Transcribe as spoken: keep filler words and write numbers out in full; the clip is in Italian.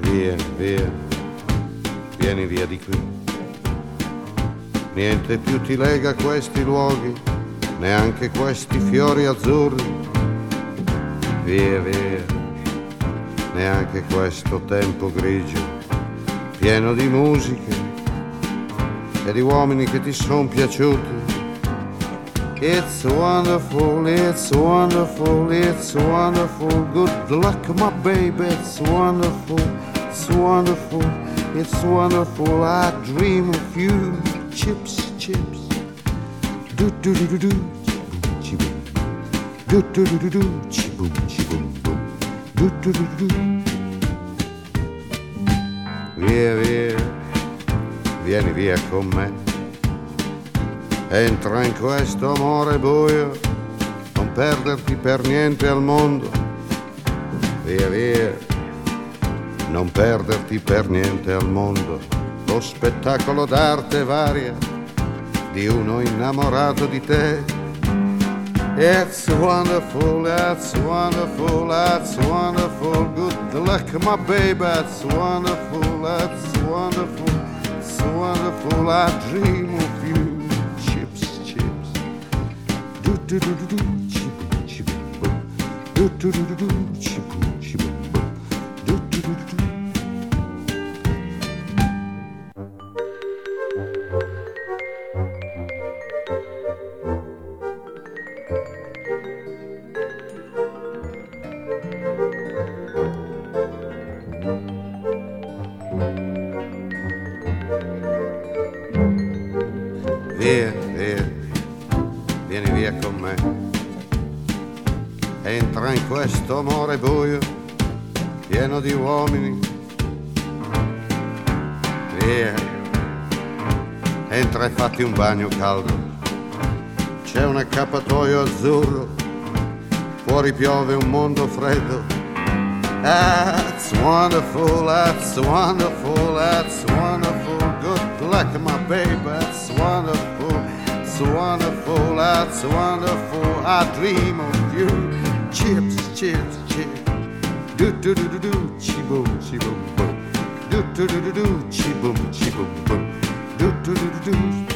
Via, via, vieni via di qui. Niente più ti lega a questi luoghi, neanche questi fiori azzurri. Via, via, neanche questo tempo grigio, pieno di musiche e di uomini che ti son piaciuti. It's wonderful, it's wonderful, it's wonderful. Good luck, my baby, it's wonderful, it's wonderful, it's wonderful. I dream of you. Chips, chips. Do do do do do. Chi-boom. Do do do do do. Chi-boom, chi-boom, boom. Do do do do do. Via, via, vieni via con me. Entra in questo amore buio, non perderti per niente al mondo. Via, via, non perderti per niente al mondo. Lo spettacolo d'arte varia di uno innamorato di te. It's wonderful, it's wonderful, it's wonderful. Good luck, my baby, it's wonderful, it's wonderful, it's wonderful. I dream of you. Chips, chips. Do do do do do, chi-boom, chi-boom, boom. Do do do do do, chi-boom, chi-boom, boom. Do do do do do. Via, via, vieni via con me. Entra in questo amore buio, pieno di uomini. Via, entra e fatti un bagno caldo. C'è un accappatoio azzurro, fuori piove un mondo freddo. That's wonderful, that's wonderful, that's wonderful. Good luck, my baby, that's wonderful, it's wonderful, that's wonderful. I dream of you. Chips, chips, chips. Do do do do do, chi-boom, chi-boom, boom. Do do do do do, chi-boom, chi-boom, boom. Do do do do do.